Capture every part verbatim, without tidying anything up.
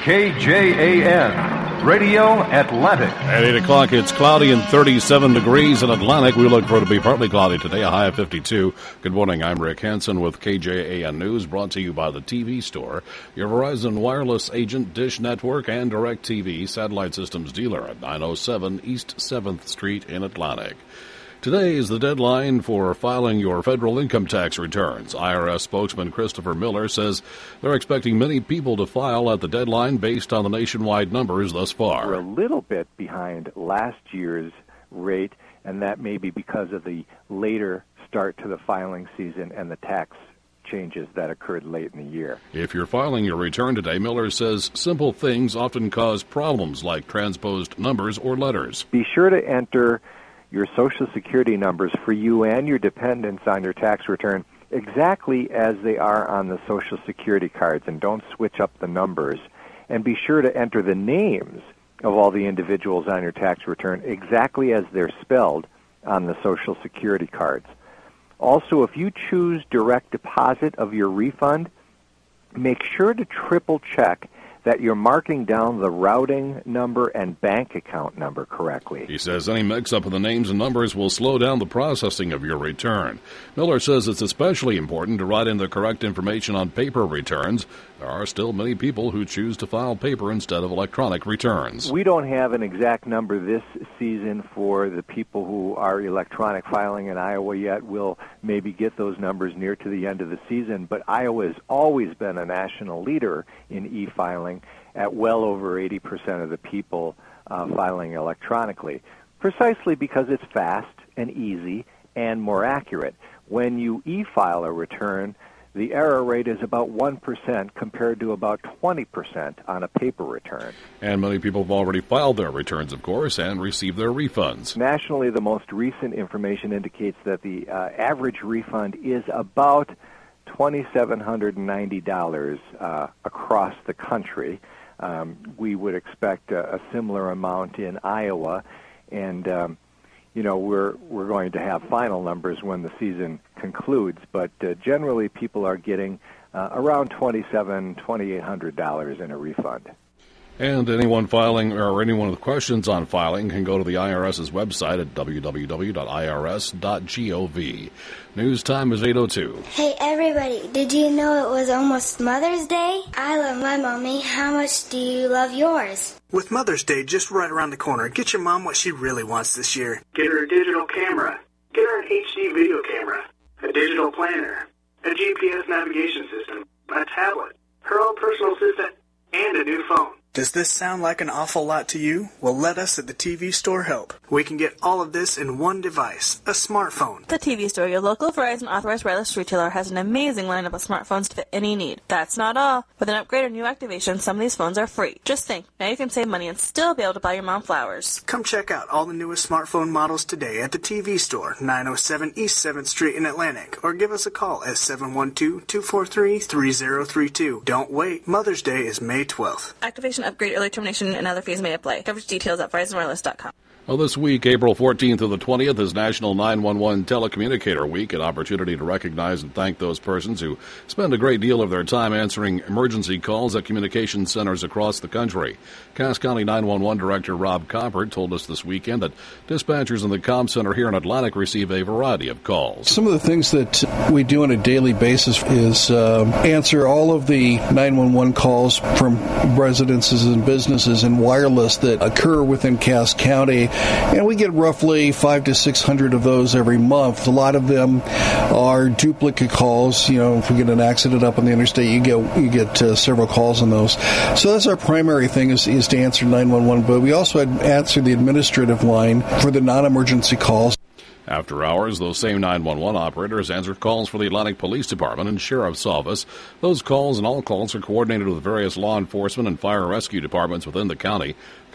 K J A N, Radio Atlantic. At eight o'clock, it's cloudy and thirty-seven degrees in Atlantic. We look for it to be partly cloudy today, a high of fifty-two. Good morning, I'm Rick Hansen with K J A N News, brought to you by the T V Store, your Verizon Wireless agent, Dish Network, and DirecTV satellite systems dealer at nine oh seven East seventh Street in Atlantic. Today is the deadline for filing your federal income tax returns. I R S spokesman Christopher Miller says they're expecting many people to file at the deadline based on the nationwide numbers thus far. We're a little bit behind last year's rate, and that may be because of the later start to the filing season and the tax changes that occurred late in the year. If you're filing your return today, Miller says simple things often cause problems like transposed numbers or letters. Be sure to enter your Social Security numbers for you and your dependents on your tax return exactly as they are on the Social Security cards, and don't switch up the numbers. And be sure to enter the names of all the individuals on your tax return exactly as they're spelled on the Social Security cards. Also, if you choose direct deposit of your refund, make sure to triple check that you're marking down the routing number and bank account number correctly. He says any mix-up of the names and numbers will slow down the processing of your return. Miller says it's especially important to write in the correct information on paper returns. There are still many people who choose to file paper instead of electronic returns. We don't have an exact number this season for the people who are electronic filing in Iowa yet. We'll maybe get those numbers near to the end of the season, but Iowa has always been a national leader in e-filing at well over eighty percent of the people uh, filing electronically, precisely because it's fast and easy and more accurate. When you e-file a return, the error rate is about one percent compared to about twenty percent on a paper return. And many people have already filed their returns, of course, and received their refunds. Nationally, the most recent information indicates that the uh, average refund is about two thousand seven hundred ninety dollars uh, across the country. Um, we would expect a, a similar amount in Iowa, and um, you know we're we're going to have final numbers when the season concludes. But uh, generally, people are getting uh, around twenty-seven, twenty-eight hundred dollars in a refund. And anyone filing or anyone with questions on filing can go to the IRS's website at w w w dot i r s dot gov. News time is eight oh two. Hey everybody, did you know it was almost Mother's Day? I love my mommy. How much do you love yours? With Mother's Day just right around the corner, get your mom what she really wants this year. Get her a digital camera. Get her an H D video camera, a digital planner, a G P S navigation system, a tablet, her own personal assistant, and a new phone. Does this sound like an awful lot to you? Well, let us at the T V Store help. We can get all of this in one device, a smartphone. The T V Store, your local Verizon authorized wireless retailer, has an amazing lineup of smartphones to fit any need. That's not all. With an upgrade or new activation, some of these phones are free. Just think, now you can save money and still be able to buy your mom flowers. Come check out all the newest smartphone models today at the T V Store, nine oh seven East seventh Street in Atlantic, or give us a call at seven one two, two four three, three oh three two. Don't wait. Mother's Day is May twelfth. Activation, upgrade, early termination, and other fees may apply. Coverage details at verizon wireless dot com. Well, this week, April fourteenth to the twentieth, is National nine one one Telecommunicator Week, an opportunity to recognize and thank those persons who spend a great deal of their time answering emergency calls at communication centers across the country. Cass County nine one one Director Rob Coppert told us this weekend that dispatchers in the comm center here in Atlantic receive a variety of calls. Some of the things that we do on a daily basis is uh, answer all of the nine one one calls from residences and businesses and wireless that occur within Cass County. And we get roughly five to six hundred of those every month. A lot of them are duplicate calls. You know, if we get an accident up on the interstate, you get you get uh, several calls on those. So that's our primary thing is, is to answer nine one one. But we also answer the administrative line for the non-emergency calls. After hours, those same nine one one operators answered calls for the Atlantic Police Department and Sheriff's Office. Those calls and all calls are coordinated with various law enforcement and fire rescue departments within the county.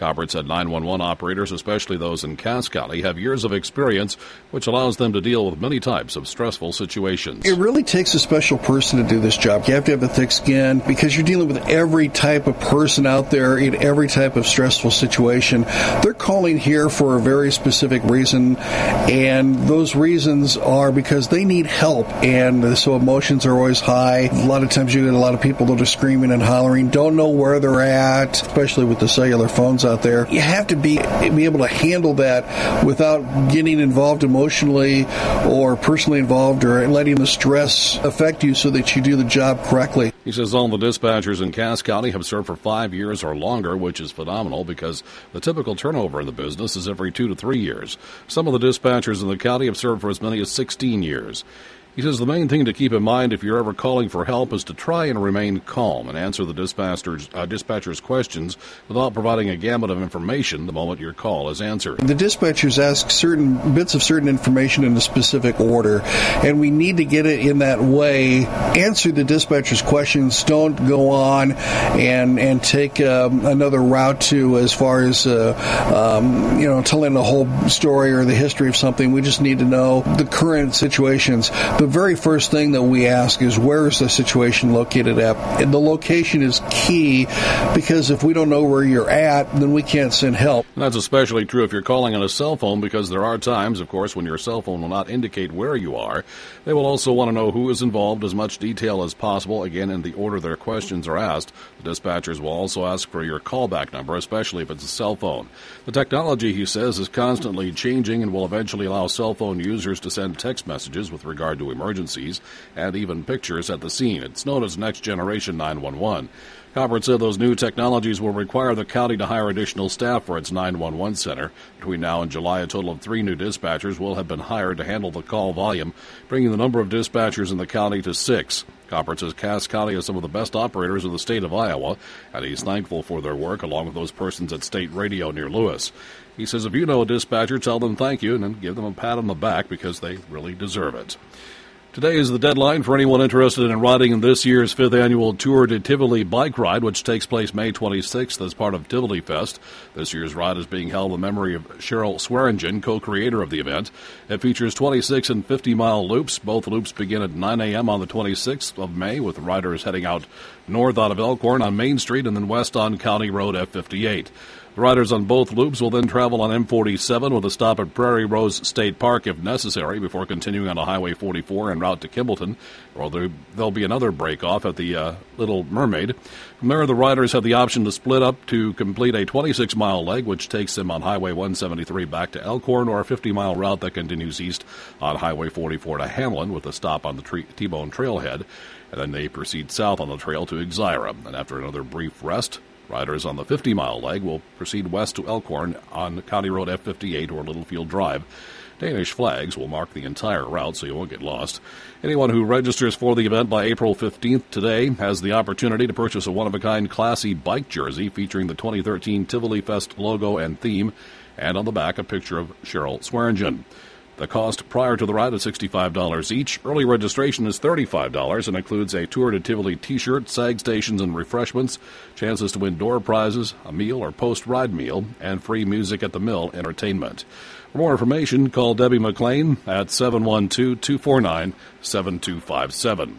Coppert said nine one one operators, especially those in Cass County, have years of experience, which allows them to deal with many types of stressful situations. It really takes a special person to do this job. You have to have a thick skin because you're dealing with every type of person out there in every type of stressful situation. They're calling here for a very specific reason, and those reasons are because they need help, and so emotions are always high. A lot of times you get a lot of people that are screaming and hollering, don't know where they're at, especially with the cellular phones out there. You have to be be able to handle that without getting involved emotionally or personally involved or letting the stress affect you so that you do the job correctly. He says all the dispatchers in Cass County have served for five years or longer, which is phenomenal because the typical turnover in the business is every two to three years. Some of the dispatchers in the county have served for as many as sixteen years. He says the main thing to keep in mind if you're ever calling for help is to try and remain calm and answer the dispatcher's, uh, dispatcher's questions without providing a gamut of information the moment your call is answered. The dispatchers ask certain bits of certain information in a specific order, and we need to get it in that way. Answer the dispatcher's questions. Don't go on and and take um, another route to as far as uh, um, you know telling the whole story or the history of something. We just need to know the current situations. The very first thing that we ask is, where is the situation located at? And the location is key, because if we don't know where you're at, then we can't send help. And that's especially true if you're calling on a cell phone, because there are times, of course, when your cell phone will not indicate where you are. They will also want to know who is involved, as much detail as possible, again, in the order their questions are asked. The dispatchers will also ask for your callback number, especially if it's a cell phone. The technology, he says, is constantly changing and will eventually allow cell phone users to send text messages with regard to emergencies and even pictures at the scene. It's known as Next Generation nine one one. Coppert said those new technologies will require the county to hire additional staff for its nine one one center. Between now and July, a total of three new dispatchers will have been hired to handle the call volume, bringing the number of dispatchers in the county to six. Coppert says Cass County has some of the best operators in the state of Iowa, and he's thankful for their work, along with those persons at State Radio near Lewis. He says if you know a dispatcher, tell them thank you and then give them a pat on the back, because they really deserve it. Today is the deadline for anyone interested in riding in this year's fifth annual Tour de Tivoli bike ride, which takes place May twenty-sixth as part of Tivoli Fest. This year's ride is being held in memory of Cheryl Swearingen, co-creator of the event. It features twenty-six and fifty-mile loops. Both loops begin at nine a.m. on the twenty-sixth of May, with riders heading out north out of Elkhorn on Main Street and then west on County Road F fifty-eight. The riders on both loops will then travel on M forty-seven with a stop at Prairie Rose State Park if necessary before continuing on to Highway forty-four en route to Kimballton, or there'll be another break off at the uh, Little Mermaid. From there, the riders have the option to split up to complete a twenty-six mile leg, which takes them on Highway one seventy-three back to Elkhorn, or a fifty mile route that continues east on Highway forty-four to Hamlin with a stop on the T-Bone Trailhead, and then they proceed south on the trail to Exira. And after another brief rest, riders on the fifty mile leg will proceed west to Elkhorn on County Road F fifty-eight or Littlefield Drive. Danish flags will mark the entire route, so you won't get lost. Anyone who registers for the event by April fifteenth today has the opportunity to purchase a one-of-a-kind classy bike jersey featuring the twenty thirteen Tivoli Fest logo and theme, and on the back a picture of Cheryl Swearingen. The cost prior to the ride is sixty-five dollars each. Early registration is thirty-five dollars and includes a Tour de Tivoli t-shirt, sag stations and refreshments, chances to win door prizes, a meal or post-ride meal, and free Music at the Mill entertainment. For more information, call Debbie McLean at seven one two, two four nine, seven two five seven.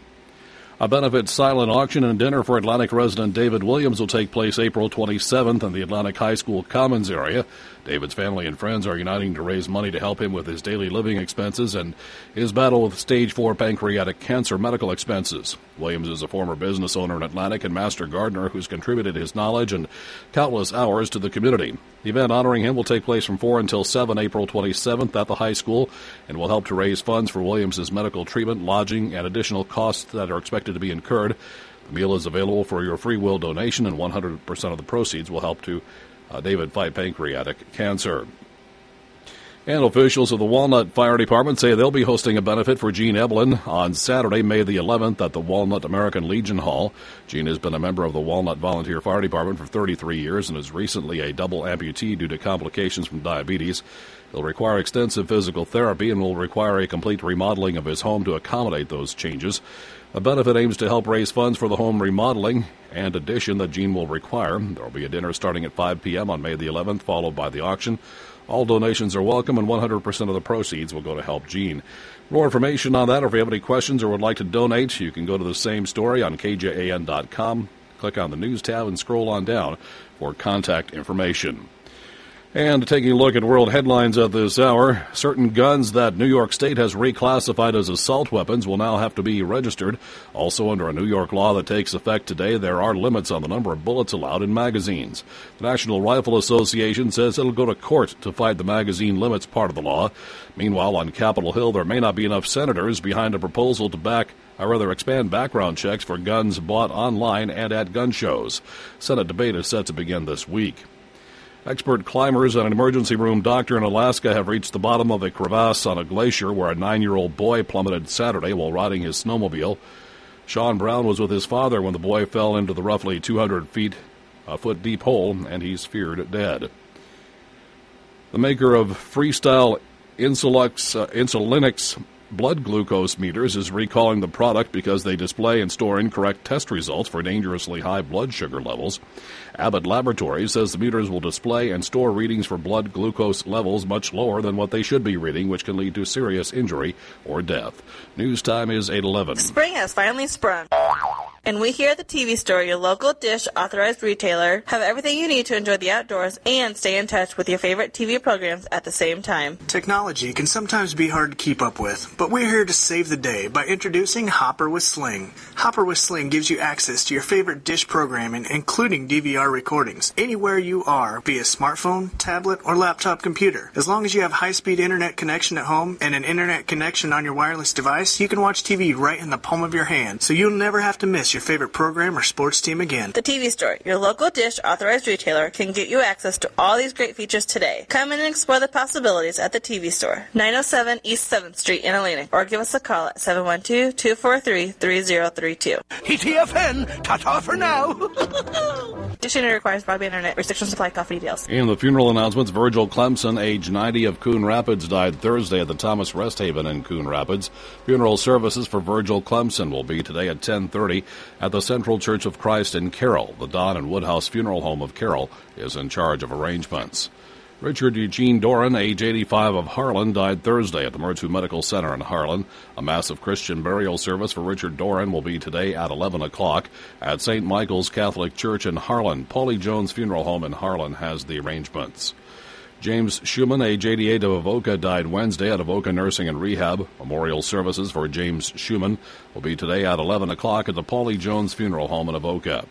A benefit silent auction and dinner for Atlantic resident David Williams will take place April twenty-seventh in the Atlantic High School Commons area. David's family and friends are uniting to raise money to help him with his daily living expenses and his battle with stage four pancreatic cancer medical expenses. Williams is a former business owner in Atlantic and master gardener who's contributed his knowledge and countless hours to the community. The event honoring him will take place from four until seven April twenty-seventh at the high school and will help to raise funds for Williams' medical treatment, lodging, and additional costs that are expected to be incurred. The meal is available for your free will donation, and one hundred percent of the proceeds will help to uh, David fight pancreatic cancer. And officials of the Walnut Fire Department say they'll be hosting a benefit for Gene Evelyn on Saturday, May the eleventh at the Walnut American Legion Hall. Gene has been a member of the Walnut Volunteer Fire Department for thirty-three years and is recently a double amputee due to complications from diabetes. He'll require extensive physical therapy and will require a complete remodeling of his home to accommodate those changes. The benefit aims to help raise funds for the home remodeling and addition that Jean will require. There will be a dinner starting at five p.m. on May the eleventh, followed by the auction. All donations are welcome, and one hundred percent of the proceeds will go to help Jean. More information on that, or if you have any questions or would like to donate, you can go to the same story on K J A N dot com, click on the News tab, and scroll on down for contact information. And taking a look at world headlines at this hour, certain guns that New York State has reclassified as assault weapons will now have to be registered. Also, under a New York law that takes effect today, there are limits on the number of bullets allowed in magazines. The National Rifle Association says it'll go to court to fight the magazine limits part of the law. Meanwhile, on Capitol Hill, there may not be enough senators behind a proposal to back or rather expand background checks for guns bought online and at gun shows. Senate debate is set to begin this week. Expert climbers and an emergency room doctor in Alaska have reached the bottom of a crevasse on a glacier where a nine-year-old boy plummeted Saturday while riding his snowmobile. Sean Brown was with his father when the boy fell into the roughly two hundred feet, a foot deep hole, and he's feared dead. The maker of Freestyle Insulux, uh, Insulinix blood glucose meters is recalling the product because they display and store incorrect test results for dangerously high blood sugar levels. Abbott Laboratories says the meters will display and store readings for blood glucose levels much lower than what they should be reading, which can lead to serious injury or death. News time is eight eleven. Spring has finally sprung. And we here at the T V Store, your local Dish authorized retailer, have everything you need to enjoy the outdoors and stay in touch with your favorite T V programs at the same time. Technology can sometimes be hard to keep up with, but we're here to save the day by introducing Hopper with Sling. Hopper with Sling gives you access to your favorite Dish programming, including D V R recordings, anywhere you are via smartphone, tablet, or laptop computer. As long as you have high-speed internet connection at home and an internet connection on your wireless device, you can watch T V right in the palm of your hand, so you'll never have to miss your favorite program or sports team again. The T V Store, your local Dish authorized retailer, can get you access to all these great features today. Come in and explore the possibilities at the T V Store, nine oh seven East seventh Street in Atlantic, or give us a call at seven one two, two four three, three zero three two. T T F N, ta-ta for now. Dish Internet requires broadband internet. Restrictions apply. Coffee details. In the funeral announcements, Virgil Clemson, age ninety, of Coon Rapids, died Thursday at the Thomas Rest Haven in Coon Rapids. Funeral services for Virgil Clemson will be today at ten thirty at the Central Church of Christ in Carroll. The Don and Woodhouse Funeral Home of Carroll is in charge of arrangements. Richard Eugene Doran, age eighty-five, of Harlan, died Thursday at the Mertu Medical Center in Harlan. A massive Christian burial service for Richard Doran will be today at eleven o'clock at Saint Michael's Catholic Church in Harlan. Paulie Jones Funeral Home in Harlan has the arrangements. James Schumann, age eighty-eight, of Avoca, died Wednesday at Avoca Nursing and Rehab. Memorial services for James Schumann will be today at eleven o'clock at the Paulie Jones Funeral Home in Avoca.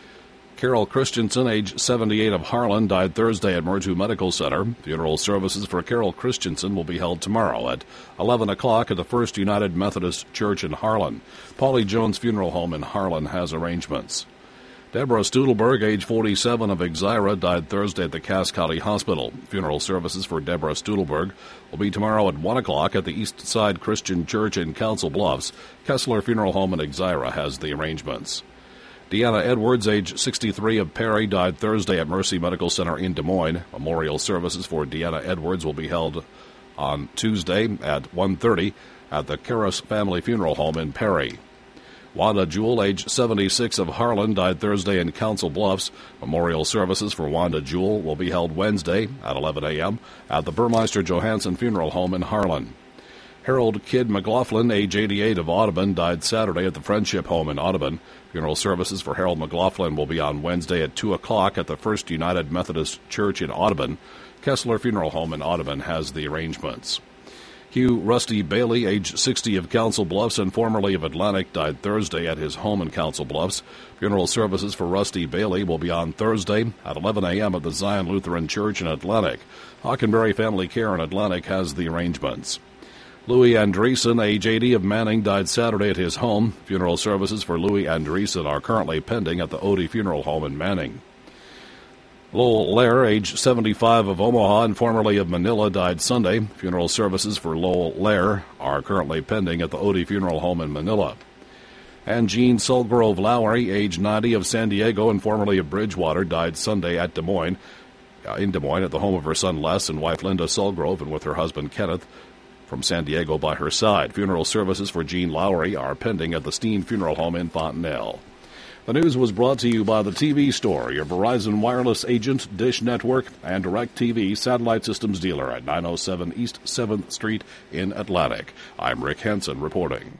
Carol Christensen, age seventy-eight, of Harlan, died Thursday at Mertu Medical Center. Funeral services for Carol Christensen will be held tomorrow at eleven o'clock at the First United Methodist Church in Harlan. Paulie Jones Funeral Home in Harlan has arrangements. Deborah Studelberg, age forty-seven, of Exira, died Thursday at the Cass County Hospital. Funeral services for Deborah Studelberg will be tomorrow at one o'clock at the East Side Christian Church in Council Bluffs. Kessler Funeral Home in Exira has the arrangements. Deanna Edwards, age sixty-three, of Perry, died Thursday at Mercy Medical Center in Des Moines. Memorial services for Deanna Edwards will be held on Tuesday at one thirty at the Karras Family Funeral Home in Perry. Wanda Jewell, age seventy-six, of Harlan, died Thursday in Council Bluffs. Memorial services for Wanda Jewell will be held Wednesday at eleven a.m. at the Burmeister Johansson Funeral Home in Harlan. Harold Kidd McLaughlin, age eighty-eight, of Audubon, died Saturday at the Friendship Home in Audubon. Funeral services for Harold McLaughlin will be on Wednesday at two o'clock at the First United Methodist Church in Audubon. Kessler Funeral Home in Audubon has the arrangements. Hugh Rusty Bailey, age sixty, of Council Bluffs and formerly of Atlantic, died Thursday at his home in Council Bluffs. Funeral services for Rusty Bailey will be on Thursday at eleven a.m. at the Zion Lutheran Church in Atlantic. Hockenberry Family Care in Atlantic has the arrangements. Louis Andreessen, age eighty, of Manning, died Saturday at his home. Funeral services for Louis Andreessen are currently pending at the Odie Funeral Home in Manning. Lowell Lair, age seventy-five, of Omaha and formerly of Manila, died Sunday. Funeral services for Lowell Lair are currently pending at the Odie Funeral Home in Manila. And Jean Sulgrove Lowry, age ninety, of San Diego and formerly of Bridgewater, died Sunday at Des Moines, uh, in Des Moines at the home of her son Les and wife Linda Sulgrove and with her husband Kenneth. from San Diego by her side. Funeral services for Jean Lowry are pending at the Steen Funeral Home in Fontenelle. The news was brought to you by the T V Store, your Verizon Wireless agent, Dish Network, and DirecTV satellite systems dealer at nine oh seven East seventh Street in Atlantic. I'm Rick Hansen reporting.